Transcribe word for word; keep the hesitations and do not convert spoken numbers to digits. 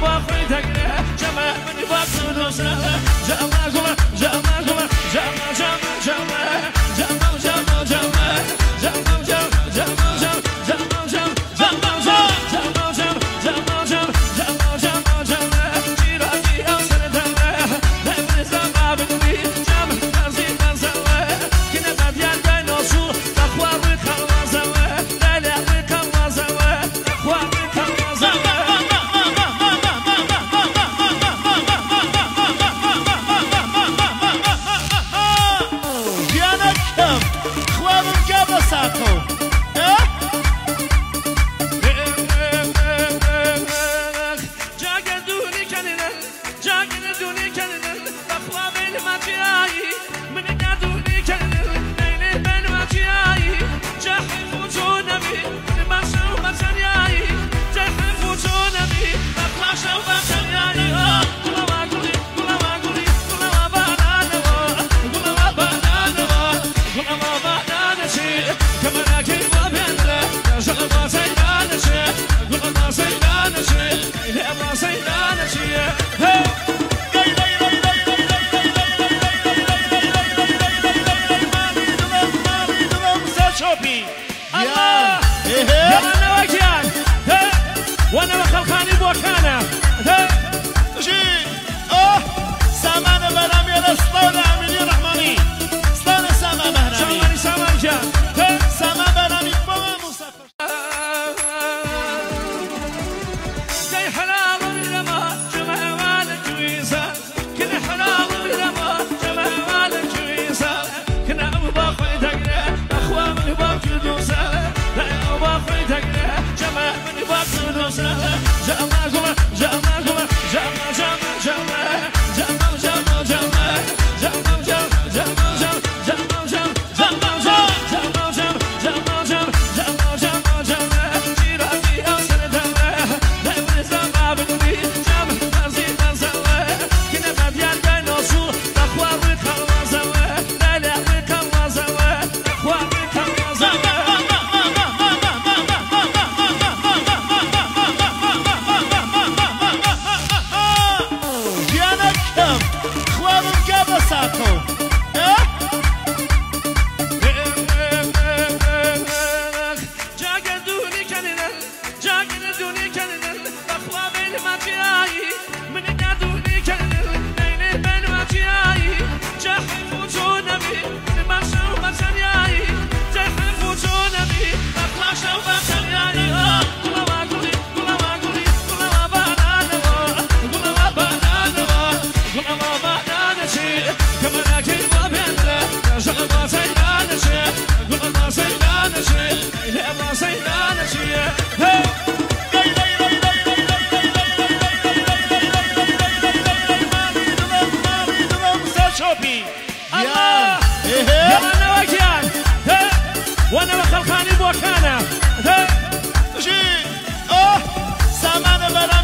باخوی دگره جمع منی باخت دوسته جمع گوه جمع گوه جمع جمع جمع جمع جمع جمع جمع جمع جمع جمع جمع وانا وخلخاني بوكانا جي اه سامان برام يا اسطوره امين رحماني اسطوره سامان بهرامي سامان سامان جان سامان برامي بابا مسافر زي حلال الرما جمع والك ويسا كل حلال الرما جمع والك ويسا كنا ابو باخوي دقره اخوه من باخوي دوسه لا ابو باخوي دقره جمع من باخوي دوسه جمع جمع جمع جمع جمع جمع جمع جمع جمع جمع جمع جمع جمع وانا وخلخاني بوكانا جي اه سامان برام